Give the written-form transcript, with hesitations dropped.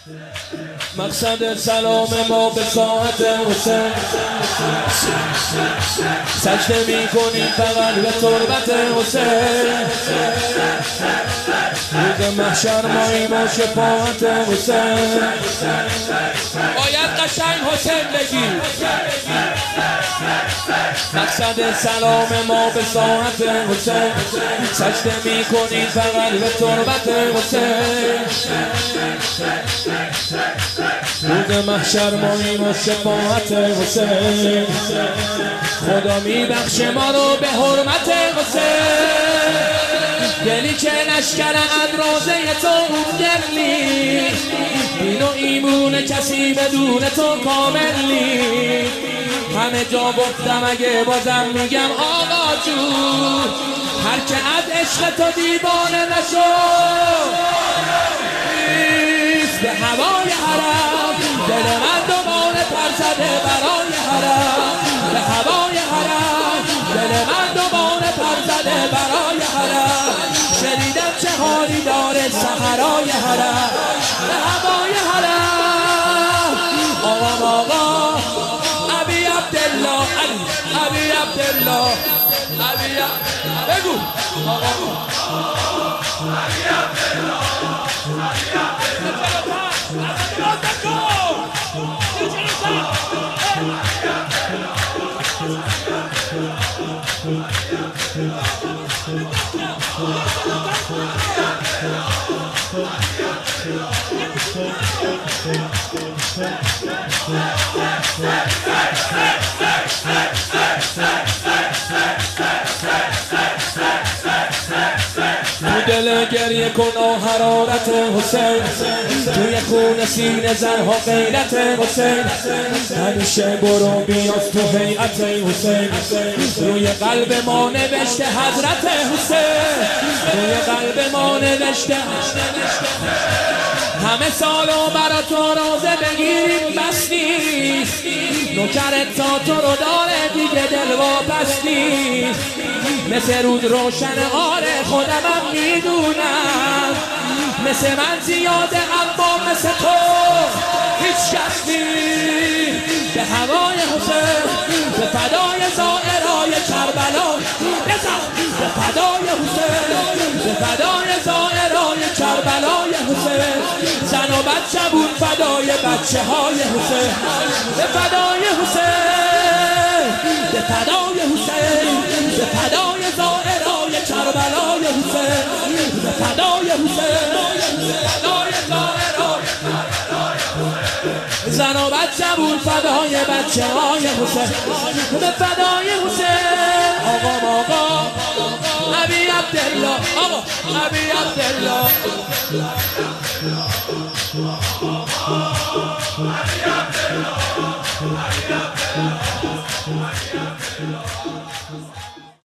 مقصد سلام ما به ساعت حسین، سجده می کنیم فقط به تربت حسین. روز محشر ماییم و شفاعت حسین. باید قشنگ حسین بگی. مقصد سلام ما به ساعت حسین، سجده می کنیم فقط به تربت حسین. روز محشر ماییم و شفاعت حسین. خدا می بخش ما رو به حرمت حسین. دلی که نشکر ادرازه تو گلی، دین و ایمون کسی بدون تو کاملی. همه جا گفتم اگه بازم میگم آقا جون، هر که از عشق تو دیوانه نشد به هوای حرم. دل من دوباره پر زده برای حرم، به هوای حرم. دل من دوباره پر زده برای حرم. شنیدم چه حالی داره صحرای حرم، به هوای حرم. آقا ابی عبدالله، ابی عبدالله، بگو ابی عبدالله. تو دل گریه کن و حرارت حسین، توی خون سینه زنها غیرت حسین. همیشه برو بیاز تو هیئت حسین. روی قلب ما نوشته حضرت حسین، روی قلب ما نوشته. همه سالو برا تو روزه بگیریم بس نیست، نوکرت تا تو رو داره دیگه دل واپس نیست. مثل روز روشن آره خودمم میدونم، مثل من زیاده اما مثل تو هیچ کس نیست. به هوای حسین، به فدای زائرای کربلا. به فدای حسین، به فدای زائرای کربلای حسین. زن و بچه بود فدای بچه های حسین. به فدای حسین، به فدای حسین، به فدای زائرای کربلای حسین. به فدای حسین، به فدای زائرای کربلای حسین. زن و بچه بود فدای بچه های حسین. به فدای حسین. آقا ابی عبدالله، آقا ابی عبدالله. ابی عبدالله.